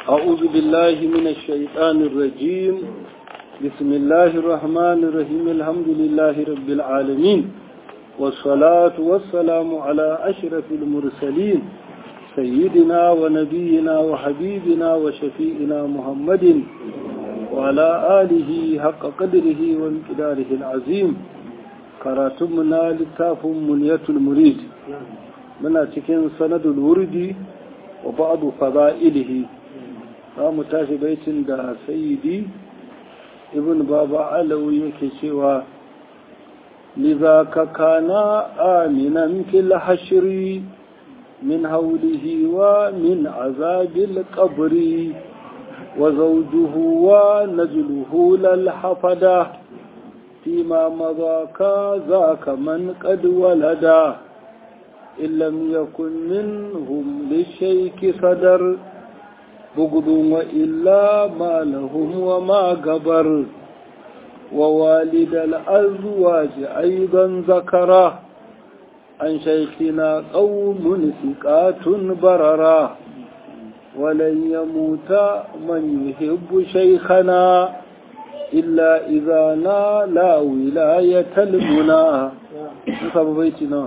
أعوذ بالله من الشيطان الرجيم. بسم الله الرحمن الرحيم. الحمد لله رب العالمين، والصلاة والسلام على أشرف المرسلين سيدنا ونبينا وحبيبنا وشفيئنا محمد وعلى آله حق قدره ومقداره العظيم. كراتمنا لتاف منية المريد من أتكين سند الورد وبعض فضائله. متاش بيت دا سيدي ابن بابا علوي كشوا لذاك كان آمنا في الحشر من هوله ومن عذاب القبر وزوجه ونزله للحفدة فيما مضى كذاك من قد ولدا إن لم يكن منهم للشيك صدر بغض وإلا ما لهم وما قبر. ووالد الأزواج أيضا ذكره عن شيخنا قوم ثقات بررا ولن يموت من يحب شيخنا إلا إذا نال ولاية المنى. نصب بيتنا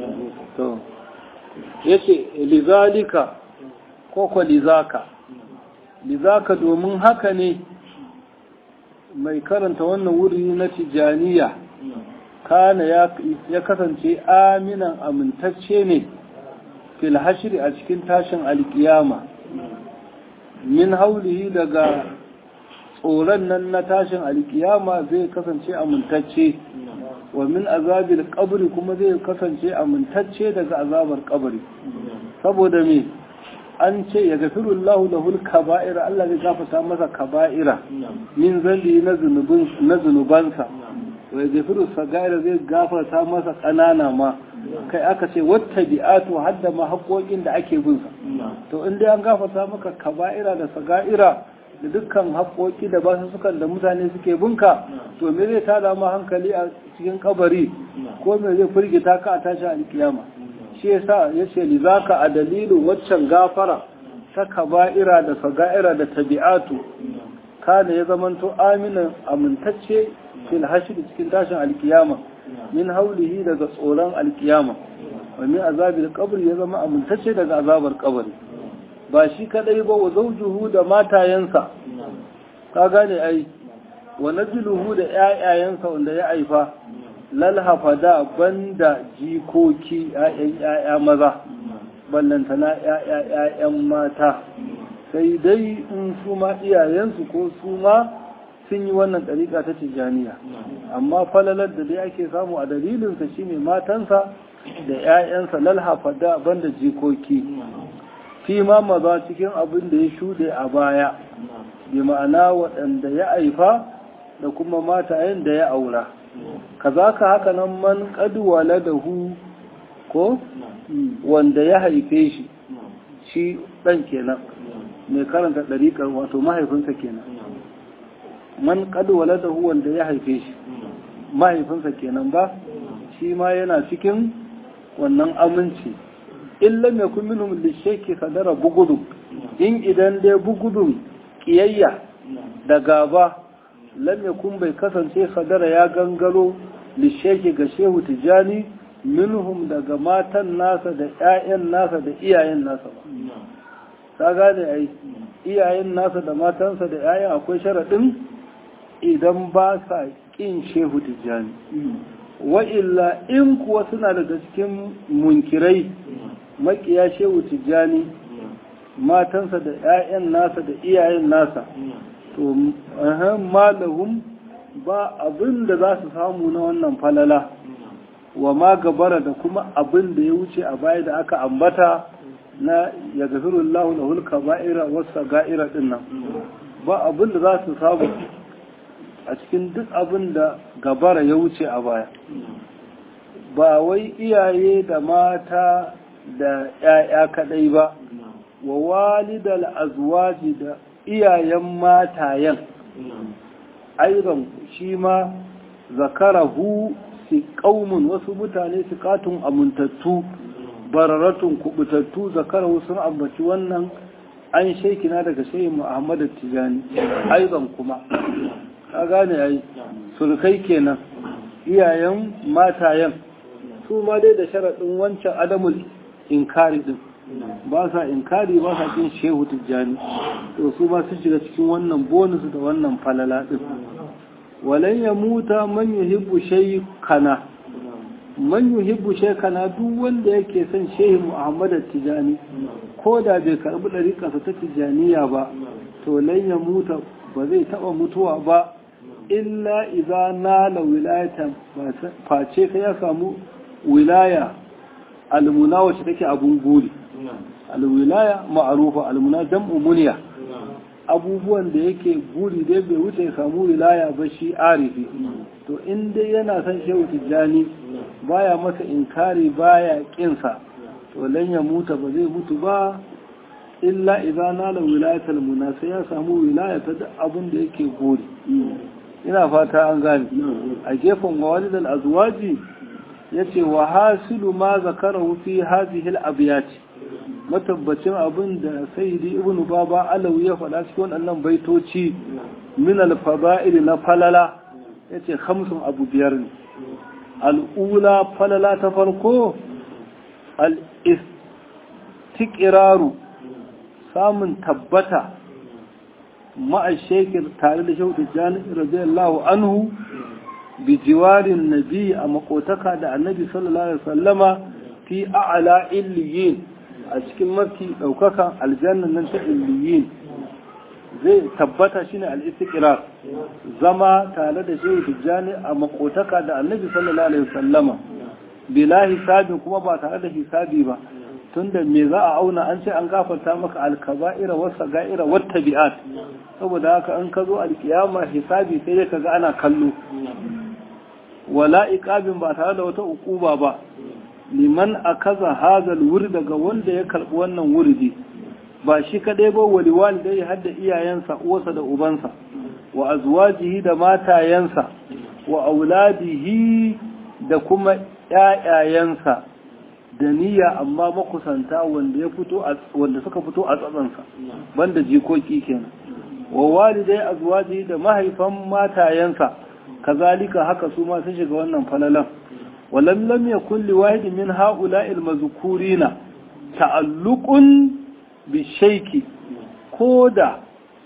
يسي لذلك كوكو لذاك domin haka ne mai karanta wannan wuri na tijaniya kana ya kasance aminan amintacce ne fil hashri a cikin tashin alkiyama min haulihi daga tsoron nan na tashin alkiyama zai kasance amintacce wa min azabil qabri kuma zai kasance amintacce daga azabar qabri. saboda me an ce ya gafiru Allah lahul kaba'ira, Allah zai gafarta masa kaba'ira min zambi na zunubansa, wa ya gafiru sagaira zai gafarta masa ƙanana ma, kai aka ce wata bi'atu hadda ma haƙoƙin da ake binsa. To in dai an gafarta maka kaba'ira da sagaira da dukkan haƙoƙi da basu sukan da mutane suke binka, to me zai tada ma hankali a cikin kabari, ko me zai firgita ka a tashi alkiyama? shi yasa yace li zaka a dalilin waccan gafara ta kaba'ira da saga'ira da tabi'atu kana ya zamanto aminan amintacce fil hashri cikin tashin alkiyama min haulihi daga tsoron alkiyama wa min azabil qabr ya zama amintacce daga azabar kabari. ba shi kadai ba wa zawjuhu da matayensa, ka gane ai, wa najluhu da ƴaƴayensa wanda ya aifa lalhafada banda jikoki ‘ya'ya maza, ballantana ‘ya'yan mata, sai dai in su ma iyayensu ko su ma sun yi wannan ɗariƙa ta tijjaniya. Amma falalar da dai ake samu a dalilinsa shine matansa da ‘ya'yansa lalhafada banda jikoki. Fi ma maza cikin abin da ya shuɗe a baya, bi ma'ana waɗanda ya aifa da kuma matayen da ya aura. kazaka haka nan man qad waladahu ko wanda ya haife shi dan kenan mai karanta dariƙar wato mahaifinsa kenan. Man qad waladahu wanda ya haife shi mahaifinsa kenan ba, shi ma yana cikin wannan aminci. illa mai kun minhum lishayki sadara bugudu, in idan dai bugudun kiyayya da gaba lam yakun bai kasance sadara ya gangaro lisheki ga shehu tijani minhum daga matan nasa da ƴaƴan nasa da iyayen nasa ba. ka gane ai, iyayen nasa da matansa da ƴaƴan akwai sharaɗin idan ba sa ƙin shehu tijani. wa illa in kuwa suna daga cikin munkirai makiya shehu tijani, matansa da ƴaƴan nasa da iyayen nasa, to malahum ba abin da za su samu na wannan falala, wa ma gabara da kuma abin da ya wuce a baya da aka ambata na ya gafiru Allah lahul kaba'ira wasu ga'ira din nan, ba abin da za su samu a cikin duk abin da gabara ya wuce a baya. ba wai iyaye da mata da ‘ya'ya kaɗai ba, wa walidal azwaji da iyayen matayen airan shi ma zakarahu si qaumun wasu mutane su amintattu bararatun kubutattu zakarahu sun ambaci wannan an shekina daga shehi Muhammad Tijani aizan kuma ka gane ai surkai kenan iyayen matayen su ma dai da sharaɗin wancan adamul inkari din ba sa inkari ba sa cin shehu Tijani to su ma sun shiga cikin wannan bonus da wannan falala din walan ya muta man yuhibbu shaykana man yuhibbu shaykana duk wanda yake son shehu Muhammad Tijani ko da bai karbi dariƙarsa ta Tijaniya ba to lan ya muta ba zai taba mutuwa ba illa idza nala wilayatan face ka ya samu wilaya almuna wacce take abun guri alwilaya ma'rufa almuna jam'u munya abubuwan da yake guri dai bai wuce ya samu wilaya ba shi arifi to in dai yana son shehu Tijani baya masa inkari baya kinsa to lan ya muta ba zai mutu ba illa idza nala wilayatul muna sai ya samu wilaya ta abun da yake guri ina fata an gane a gefen walid al-azwaji yace wa hasilu ma zakarahu fi hadhihi al-abyat matabbacin abin da sayyidi ibnu baba alawi ya faɗa cikin wannan baitoci min al-fada'il na falala yace khamsun abu biyar ne al-ula falala ta farko al-istiqraru samun tabbata ma'a shekir tare da shehu Tijjani radiyallahu anhu bi jiwarin nabi a makotaka da annabi sallallahu alaihi wasallama fi a'la illiyin a cikin mafi daukakan aljannan nan ta illiyin zai tabbata shine al-istiqrar zama tare da shehu Tijjani a makotaka da annabi sallallahu alaihi wasallama bila hisabi kuma ba tare da hisabi ba tunda me za a auna an ce an gafarta maka alkaba'ira wasa ga'ira wata bi'at saboda haka an ka zo alkiyama hisabi sai dai kaga ana kallo wala iqabin ba tare da wata ukuba ba liman akaza hazal wuri daga wanda ya karbi wannan wuridi ba shi kadai ba wali walidai hadda iyayensa uwarsa da ubansa wa azwajihi da matayensa wa auladihi da kuma ƴaƴayensa da niyya amma makusanta wanda suka fito a tsatsansa banda jikoki kenan wa walidai azwaji da mahaifan matayensa kazalika haka su ma sun shiga wannan falalan walam lam yakul li wahidin min ha'ula'i al-mazkurina ta'alluqun bi shayki koda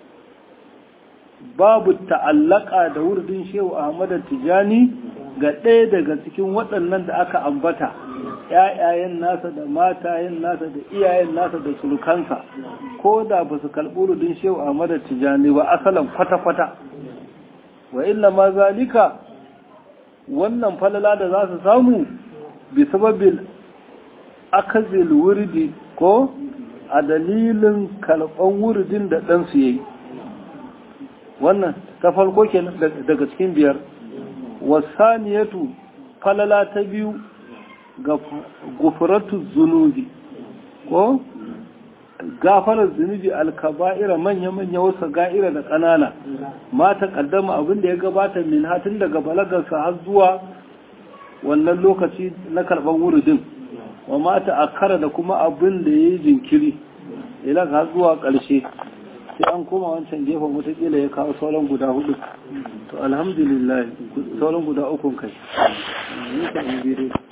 babu ta'allaka da wurdin Shehu Ahmad Tijani ga ɗaya daga cikin waɗannan da aka ambata ‘ya'yayen nasa da matayen nasa da iyayen nasa da surukansa ko da ba su karɓi wurdin Shehu Ahmad Tijani ba asalan kwata-kwata wa illa ma zalika wannan falala da za su samu bi sababin akazil wurdi ko a dalilin karɓan wurdin da ɗansu ya yi wannan ta farko kenan daga cikin biyar wasaniyatu falala ta biyu ga gufratu zunubi ko gafarar zunubi alkaba'ira manya-manya wasu ga'ira da ƙanana ma ta ƙaddama abin da ya gabata min hatin daga balagarsa har zuwa wannan lokaci na karɓar wurudin wa mata akara da kuma abin da ya yi jinkiri ila har zuwa ƙarshe sai an koma wancan gefen watakila ya kawo sauran guda hudu to alhamdulillah sauran guda ukun kai